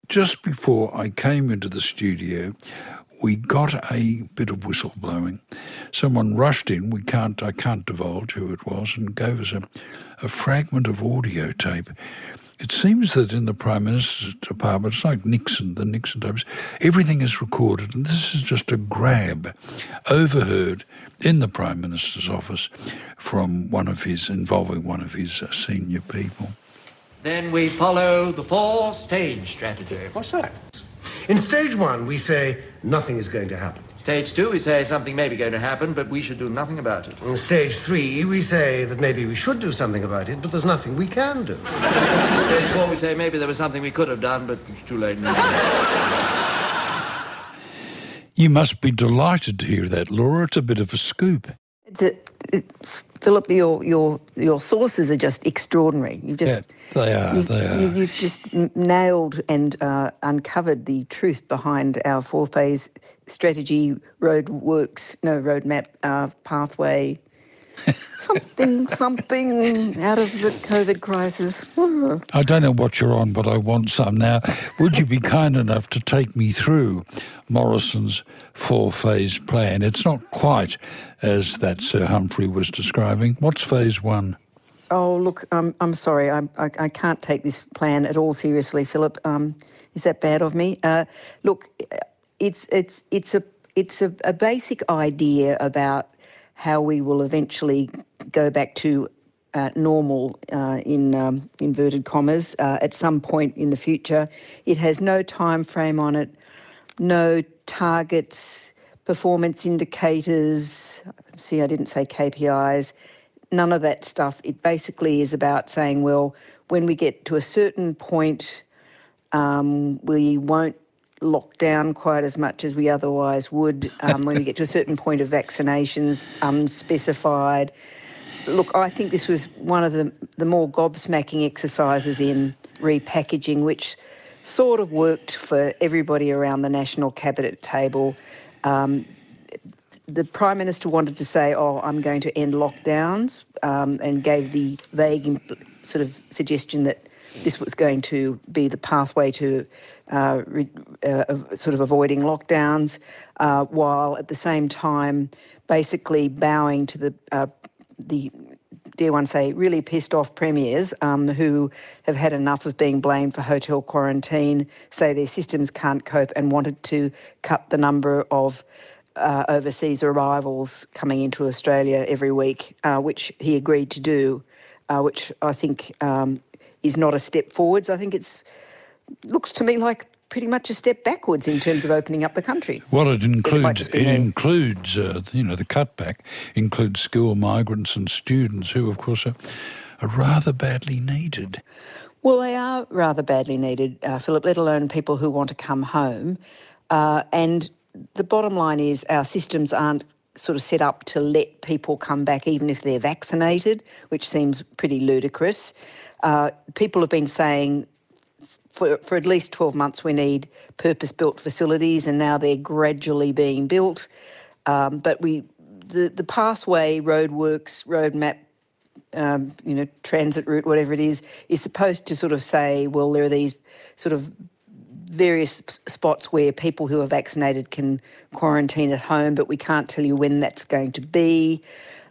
just before I came into the studio, we got a bit of whistleblowing. Someone rushed in, I can't divulge who it was, and gave us a fragment of audio tape. It seems that in the Prime Minister's department, it's like the Nixon tapes, everything is recorded, and this is just a grab overheard in the Prime Minister's office from involving one of his senior people. Then we follow the 4-stage strategy. What's that? In stage 1, we say nothing is going to happen. Stage 2, we say something may be going to happen, but we should do nothing about it. In stage 3, we say that maybe we should do something about it, but there's nothing we can do. Stage 4, we say maybe there was something we could have done, but it's too late now. You must be delighted to hear that, Laura. It's a bit of a scoop. Philip, your sources are just extraordinary. They are. You've just nailed and uncovered the truth behind our 4-phase strategy, roadmap, pathway, something out of the COVID crisis. I don't know what you're on, but I want some. Now, would you be kind enough to take me through Morrison's 4-phase plan? It's not quite as that Sir Humphrey was describing. What's phase 1? Oh, look, I'm sorry. I can't take this plan at all seriously, Philip. Is that bad of me? Look, it's a basic idea about how we will eventually go back to normal, in inverted commas, at some point in the future. It has no time frame on it, no targets, performance indicators. See, I didn't say KPIs. None of that stuff. It basically is about saying, well, when we get to a certain point, we won't lock down quite as much as we otherwise would. When we get to a certain point of vaccinations, unspecified. Look, I think this was one of the more gobsmacking exercises in repackaging, which sort of worked for everybody around the National Cabinet table. The Prime Minister wanted to say, I'm going to end lockdowns, and gave the vague sort of suggestion that this was going to be the pathway to sort of avoiding lockdowns, while at the same time basically bowing to the dare one say, really pissed off premiers who have had enough of being blamed for hotel quarantine, say their systems can't cope, and wanted to cut the number of overseas arrivals coming into Australia every week, which he agreed to do, which I think is not a step forwards. I think looks to me like pretty much a step backwards in terms of opening up the country. Well, it includes the cutback includes skilled migrants and students who, of course, are rather badly needed. Well, they are rather badly needed, Philip, let alone people who want to come home. And the bottom line is our systems aren't sort of set up to let people come back even if they're vaccinated, which seems pretty ludicrous. People have been saying for at least 12 months we need purpose-built facilities, and now they're gradually being built. But the pathway, roadworks, roadmap, transit route, whatever it is supposed to sort of say, well, there are these sort of various spots where people who are vaccinated can quarantine at home, but we can't tell you when that's going to be.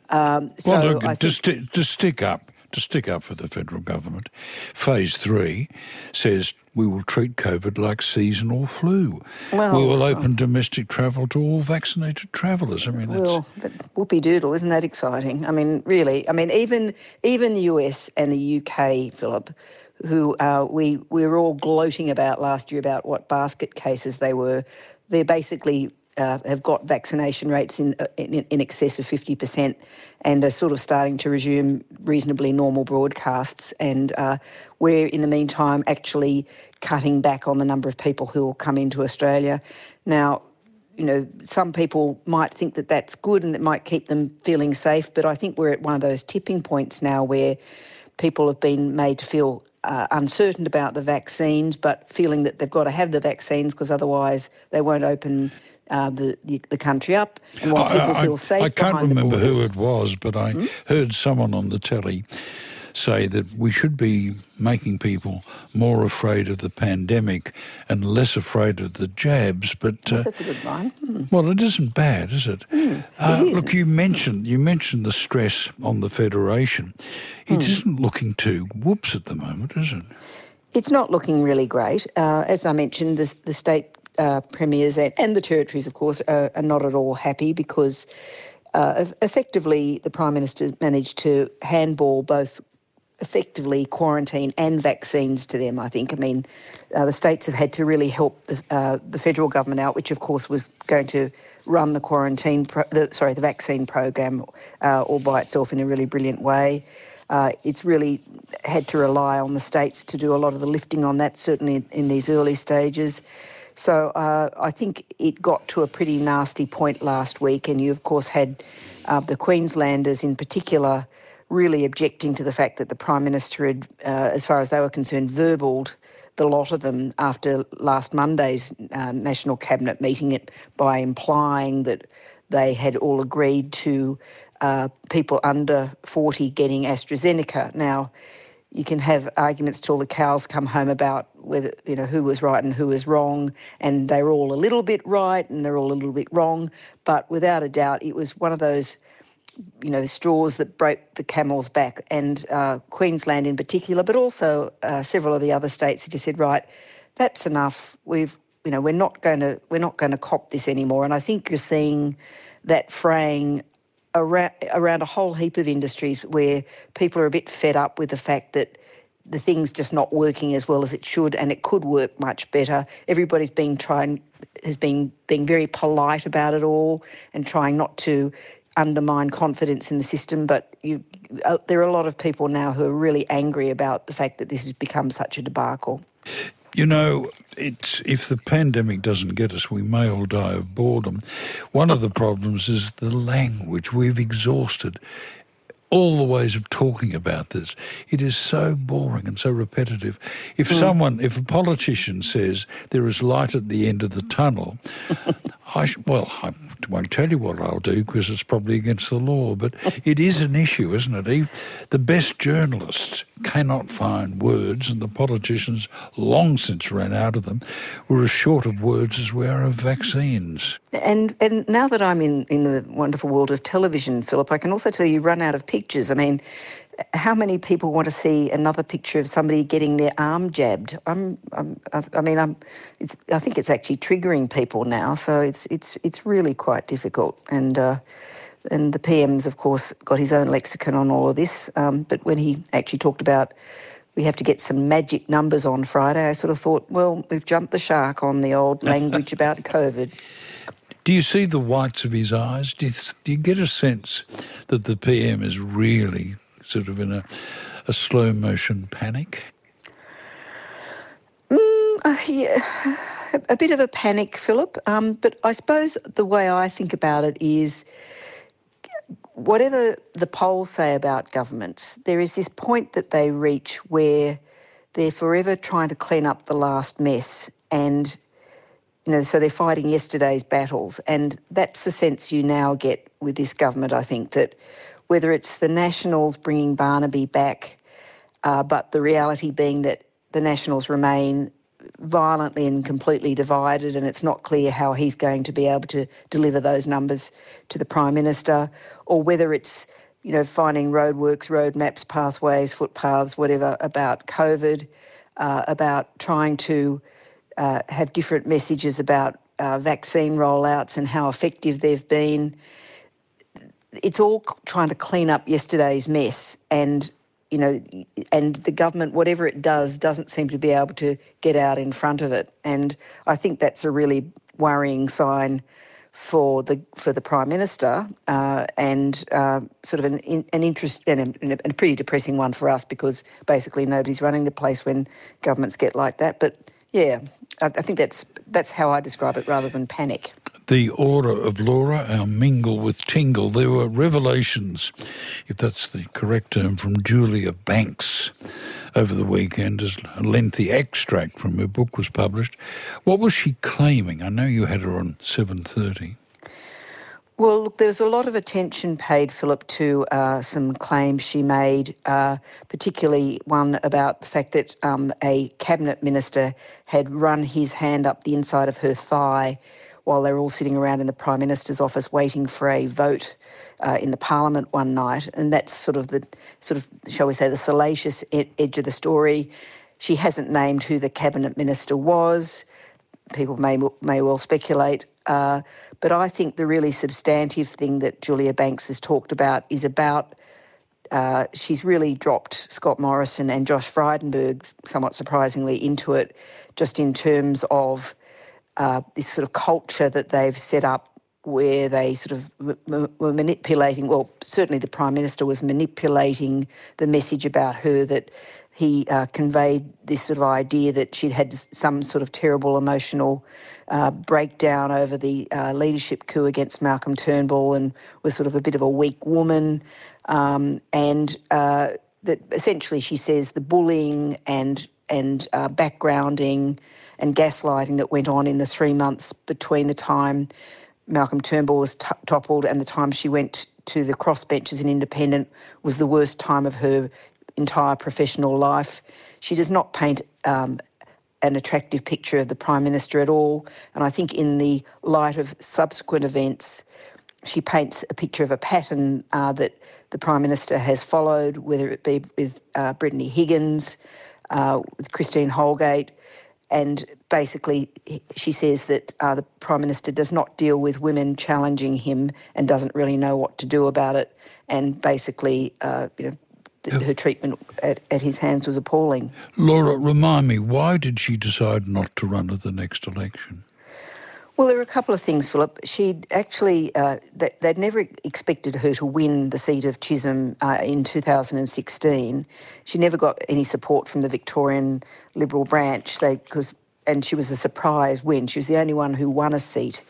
To stick up for the federal government, phase 3 says we will treat COVID like seasonal flu. We will open domestic travel to all vaccinated travellers. I mean, whoopie-doodle, isn't that exciting? I mean, really. I mean, even the US and the UK, Philip, who we were all gloating about last year about what basket cases they were, they're basically have got vaccination rates in excess of 50% and are sort of starting to resume reasonably normal broadcasts. And we're, in the meantime, actually cutting back on the number of people who will come into Australia. Now, some people might think that that's good and that might keep them feeling safe, but I think we're at one of those tipping points now where people have been made to feel uncertain about the vaccines, but feeling that they've got to have the vaccines because otherwise they won't open the country up, and while people feel safe. I can't remember who it was, but I heard someone on the telly say that we should be making people more afraid of the pandemic and less afraid of the jabs. But Yes, that's a good line. well, it isn't bad, is it? It Look, you mentioned the stress on the Federation. It isn't looking too whoops at the moment, is it? It's not looking really great. As I mentioned, the state premiers and the territories, of course, are not at all happy because effectively the Prime Minister managed to handball both effectively quarantine and vaccines to them, I think. I mean, the states have had to really help the federal government out, which of course was going to run the vaccine program all by itself in a really brilliant way. It's really had to rely on the states to do a lot of the lifting on that, certainly in these early stages. So I think it got to a pretty nasty point last week, and you, of course, had the Queenslanders in particular really objecting to the fact that the Prime Minister had, as far as they were concerned, verbaled the lot of them after last Monday's National Cabinet meeting it by implying that they had all agreed to people under 40 getting AstraZeneca. Now, you can have arguments till the cows come home about whether, who was right and who was wrong, and they're all a little bit right and they're all a little bit wrong, but without a doubt it was one of those straws that broke the camel's back, and Queensland in particular, but also several of the other states had just said, right, that's enough. We're not going to cop this anymore. And I think you're seeing that fraying around a whole heap of industries where people are a bit fed up with the fact that the thing's just not working as well as it should, and it could work much better. Everybody's has been being very polite about it all and trying not to undermine confidence in the system, but there are a lot of people now who are really angry about the fact that this has become such a debacle. If the pandemic doesn't get us, we may all die of boredom. One of the problems is the language. We've exhausted all the ways of talking about this. It is so boring and so repetitive. If a politician says there is light at the end of the tunnel, I won't tell you what I'll do because it's probably against the law, but it is an issue, isn't it? The best journalists cannot find words, and the politicians long since ran out of them. We're as short of words as we are of vaccines. And now that I'm in the wonderful world of television, Philip, I can also tell you run out of pictures. I mean, how many people want to see another picture of somebody getting their arm jabbed? I think it's actually triggering people now, so it's really quite difficult. And the PM's, of course, got his own lexicon on all of this. But when he actually talked about we have to get some magic numbers on Friday, I sort of thought, well, we've jumped the shark on the old language about COVID. Do you see the whites of his eyes? Do you get a sense that the PM is really sort of in a slow motion panic? Yeah, a bit of a panic, Philip. But I suppose the way I think about it is whatever the polls say about governments, there is this point that they reach where they're forever trying to clean up the last mess, and so they're fighting yesterday's battles. And that's the sense you now get with this government, I think, that whether it's the Nationals bringing Barnaby back, but the reality being that the Nationals remain violently and completely divided, and it's not clear how he's going to be able to deliver those numbers to the Prime Minister, or whether it's, finding roadworks, road maps, pathways, footpaths, whatever, about COVID, about trying to have different messages about vaccine rollouts and how effective they've been. It's all trying to clean up yesterday's mess, and and the government, whatever it does, doesn't seem to be able to get out in front of it. And I think that's a really worrying sign for the Prime Minister, and sort of an interest and a pretty depressing one for us, because basically nobody's running the place when governments get like that. But yeah, I think that's how I describe it, rather than panic. The Order of Laura, our mingle with tingle. There were revelations, if that's the correct term, from Julia Banks over the weekend as a lengthy extract from her book was published. What was she claiming? I know you had her on 7:30. Well, look, there was a lot of attention paid, Philip, to some claims she made, particularly one about the fact that a cabinet minister had run his hand up the inside of her thigh while they were all sitting around in the Prime Minister's office waiting for a vote in the Parliament one night. And that's shall we say, the salacious edge of the story. She hasn't named who the cabinet minister was. People may well speculate. But I think the really substantive thing that Julia Banks has talked about is about she's really dropped Scott Morrison and Josh Frydenberg, somewhat surprisingly, into it, just in terms of this sort of culture that they've set up where they sort of were manipulating, well, certainly the Prime Minister was manipulating the message about her, that he conveyed this sort of idea that she'd had some sort of terrible emotional breakdown over the leadership coup against Malcolm Turnbull and was sort of a bit of a weak woman. And that essentially, she says, the bullying and backgrounding and gaslighting that went on in the 3 months between the time Malcolm Turnbull was toppled and the time she went to the crossbenches in Independent was the worst time of her entire professional life. She does not paint an attractive picture of the Prime Minister at all. And I think in the light of subsequent events, she paints a picture of a pattern that the Prime Minister has followed, whether it be with Brittany Higgins, with Christine Holgate. And basically, she says that the Prime Minister does not deal with women challenging him and doesn't really know what to do about it. And basically, her treatment at his hands was appalling. Laura, remind me, why did she decide not to run at the next election? Well, there were a couple of things, Philip. She'd actually, they'd never expected her to win the seat of Chisholm in 2016. She never got any support from the Victorian Liberal branch, and she was a surprise win. She was the only one who won a seat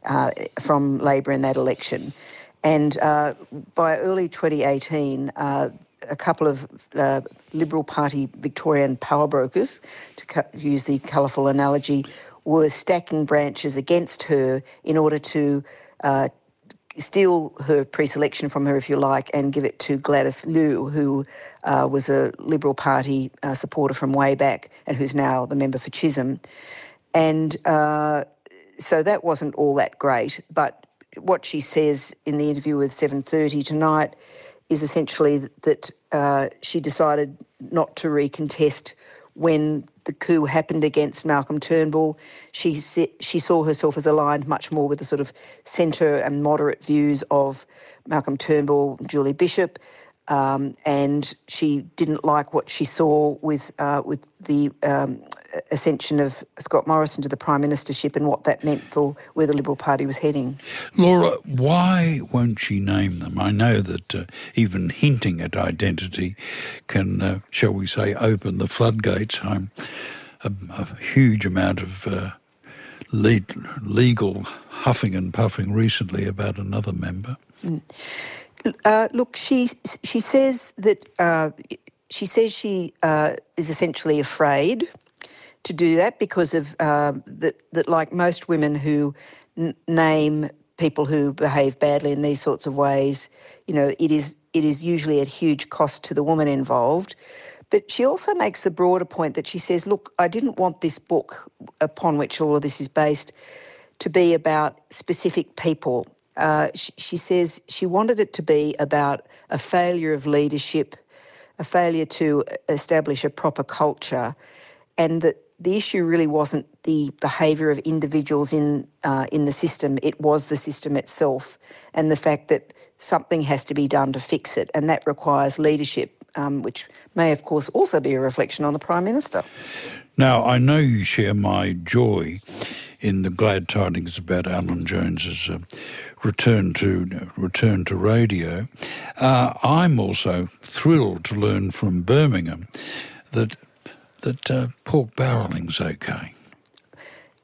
from Labor in that election. And by early 2018, a couple of Liberal Party Victorian power brokers, to use the colourful analogy, were stacking branches against her in order to steal her pre-selection from her, if you like, and give it to Gladys Liu, who was a Liberal Party supporter from way back and who's now the member for Chisholm. And so that wasn't all that great. But what she says in the interview with 7:30 tonight is essentially that she decided not to recontest when the coup happened against Malcolm Turnbull. She saw herself as aligned much more with the sort of centre and moderate views of Malcolm Turnbull, Julie Bishop, and she didn't like what she saw with the ascension of Scott Morrison to the Prime Ministership and what that meant for where the Liberal Party was heading. Laura, why won't she name them? I know that even hinting at identity can, shall we say, open the floodgates. A huge amount of legal huffing and puffing recently about another member. Look, she says that she is essentially afraid to do that because of that like most women who name people who behave badly in these sorts of ways, it is usually at huge cost to the woman involved. But she also makes the broader point that she says, look, I didn't want this book upon which all of this is based to be about specific people. She says she wanted it to be about a failure of leadership, a failure to establish a proper culture, and that the issue really wasn't the behaviour of individuals in the system, it was the system itself, and the fact that something has to be done to fix it, and that requires leadership, which may, of course, also be a reflection on the Prime Minister. Now, I know you share my joy in the glad tidings about Alan Jones's return to radio. I'm also thrilled to learn from Birmingham that pork barreling's okay.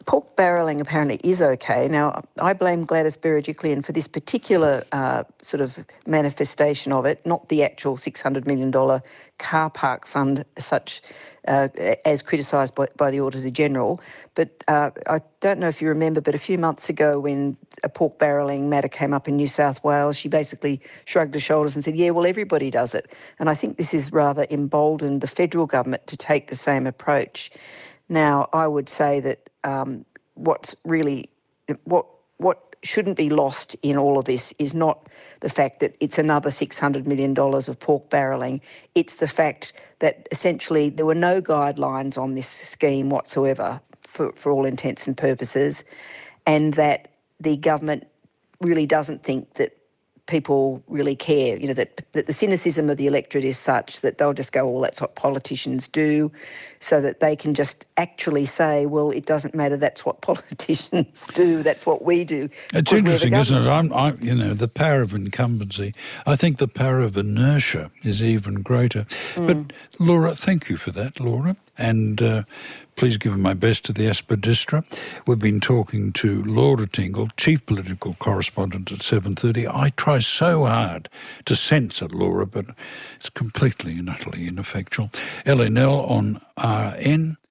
pork barrelling apparently is okay. Now, I blame Gladys Berejiklian for this particular sort of manifestation of it, not the actual $600 million car park fund such as criticised by the Auditor General. But I don't know if you remember, but a few months ago when a pork barrelling matter came up in New South Wales, she basically shrugged her shoulders and said, yeah, well, everybody does it. And I think this has rather emboldened the federal government to take the same approach. Now, I would say that what shouldn't be lost in all of this is not the fact that it's another $600 million of pork barrelling. It's the fact that essentially there were no guidelines on this scheme whatsoever for all intents and purposes, and that the government really doesn't think that people really care, you know, that the cynicism of the electorate is such that they'll just go, well, that's what politicians do, so that they can just actually say, well, it doesn't matter, that's what politicians do, that's what we do. It's interesting, isn't it? You know, the power of incumbency. I think the power of inertia is even greater. But, Laura, thank you for that, Laura. And please give my best to the Aspidistra. We've been talking to Laura Tingle, Chief Political Correspondent at 7:30. I try so hard to censor Laura, but it's completely and utterly ineffectual. Ellie Nell on RN.